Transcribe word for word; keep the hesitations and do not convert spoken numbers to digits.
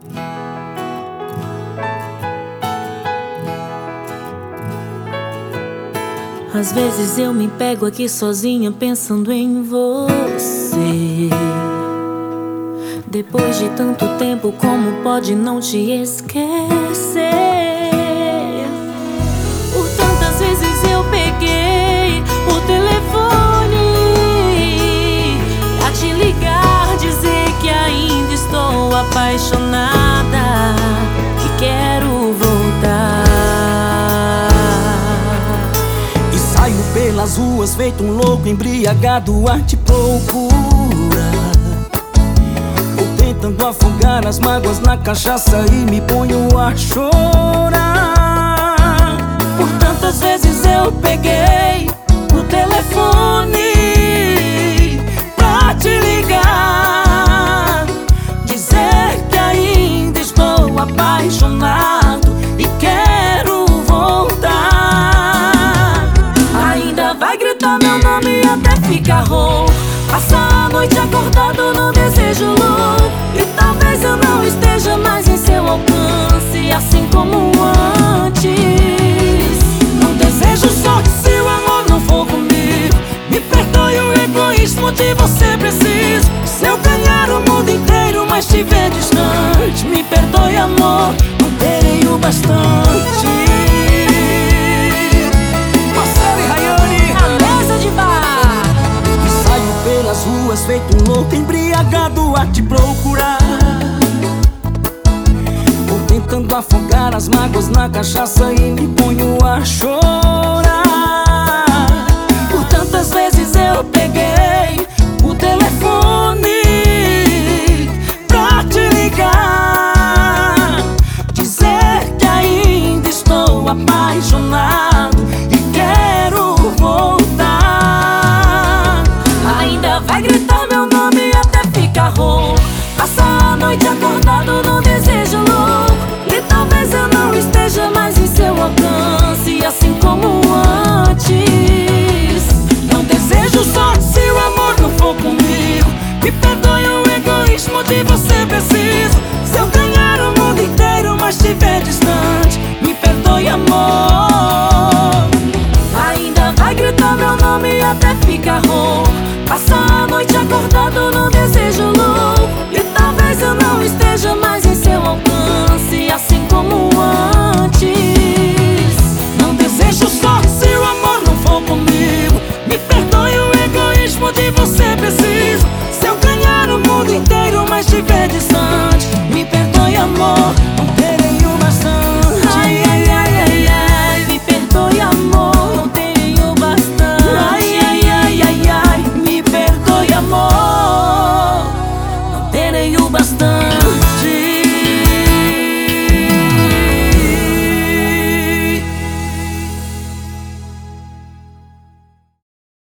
Às vezes eu me pego aqui sozinha pensando em você. Depois de tanto tempo, como pode não te esquecer? Por tantas vezes eu peguei o telefone pra te ligar, dizer que ainda estou apaixonada, que quero voltar. Pelas ruas feito um louco embriagado a te procurar, ou tentando afogar as mágoas na cachaça e me ponho a chorar. Por tantas vezes eu peguei o telefone pra te ligar, dizer que ainda estou apaixonado e quero voltar. Ainda vai gritar meu nome até ficar rouco, passar a noite acordado no desejo louco, e talvez eu não esteja mais em seu alcance, assim como antes. Não desejo sorte se o amor não for comigo. Me perdoe o egoísmo de você preciso. Se eu ganhar o mundo inteiro, mas estiver distante, me perdoe amor, não terei o bastante. Pelas ruas feito um louco embriagado a te procurar, ou tentando afogar as mágoas na cachaça e me ponho a chorar. Por tantas vezes eu peguei o telefone pra te ligar, dizer que ainda estou apaixonado e quero voltar. Ainda vai gritar meu nome até ficar rouco, passar a noite acordado no desejo louco, e talvez eu não esteja mais em seu alcance, assim como antes. Não desejo sorte se o amor não for comigo. Me perdoe o egoísmo de você